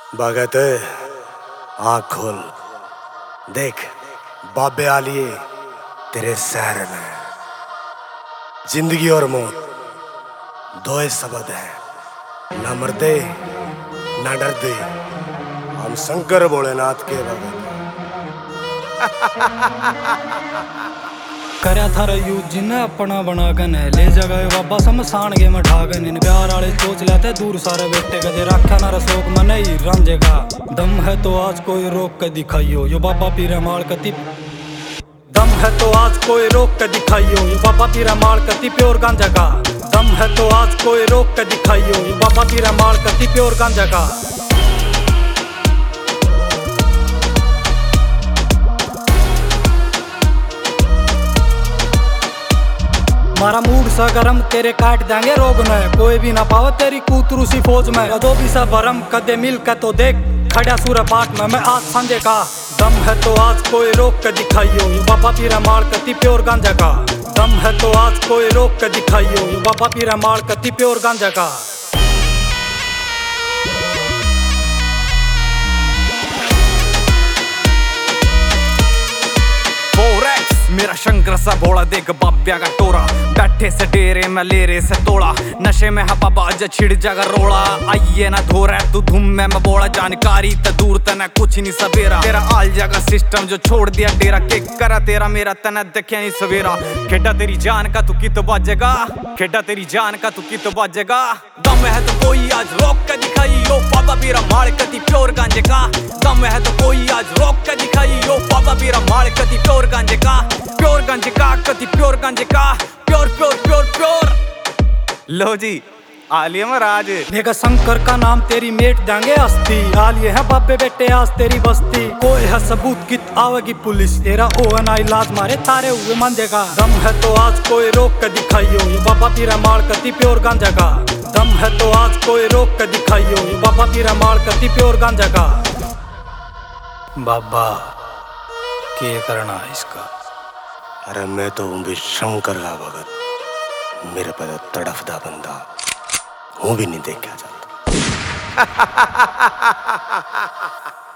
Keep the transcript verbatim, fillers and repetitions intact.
भगत आँख खोल, देख बाबे आलिए तेरे शहर में। जिंदगी और मौत दो ही शब्द है, ना मरते ना डरते, हम शंकर भोलेनाथ के भगत। करया थारा यूथ जिन्हें अपना बना गन है, ले जगह बाबा शमशान के मठागन। इन प्यार वाले सोच लेते दूर सारे बेटे गजे, रखा ना रसोक मन ही रंजेगा। दम है तो आज कोई रोक के दिखाइयो, यो बाबा पीरा माल कति। दम है तो आज कोई रोक के दिखाइयो, यो बाबा पीरा माल कति प्योर गांजा का। दम है तो आज कोई रोक के दिखाइयो, यो बाबा पीरा माल कति प्योर गांजा का। मारा मूड सा गरम तेरे काट देंगे रोग में, कोई भी ना पावे तेरी कूतरू सी फौज में। जो भी सा भरम कदे मिल के तो देख, खड़ा सूरा पाठ में मैं आज संजय का। दम है तो आज कोई रोक के दिखाइयो, ये बाबा पीरा माल कति प्योर गांजा का। दम है तो आज कोई रोक के दिखाइयो, ये बाबा पीरा माल कति प्योर गांजा का। मेरा शंकर सा भोला देख बाब्या का टोरा, बैठे से डेरे में ले रे से तोड़ा। नशे में हा बाबा आज छिड़ जागा रोड़ा, आइए ना धो रहा तू धूम में मैं बोला। जानकारी त दूर तना कुछ नहीं सवेरा, तेरा आल जागा सिस्टम जो छोड़ दिया डेरा। के करा तेरा मेरा तना देखिया नहीं सवेरा। खेडा तेरी जान का तू कित बाजेगा, खेडा तेरी जान का तू कित बाजेगा। दम है तो कोई आज रोक के दिखाई, यो बाबा पीरा माल कति प्योर गांजे का। दम है तो कोई आज रोक के दिखाई, यो बाबा पीरा माल कति प्योर गांजे का। प्योर गांजे का कति प्योर गांजे का, प्योर प्योर प्योर प्योर। लो जी आलिए महाराज, देखा शंकर का नाम तेरी मेट देंगे अस्थि। आलिए है बाबे बेटे आज तेरी बस्ती, कोई है सबूत कित आवेगी पुलिस। तेरा ओ ना इलाज मारे तारे हुए मांझेगा। दम है तो आज कोई रोक के दिखाइयो, ये बाबा पीरा माल कति प्योर गांजा का। दम है तो आज कोई रोक के दिखाइयो, ये बाबा पीरा माल कति प्योर गांजा का। बाबा क्या करना है इसका? अरे मैं तो हूँ भी शंकर का भगत, मेरे पे तड़फदा बंदा हूँ भी नहीं देखा जाता।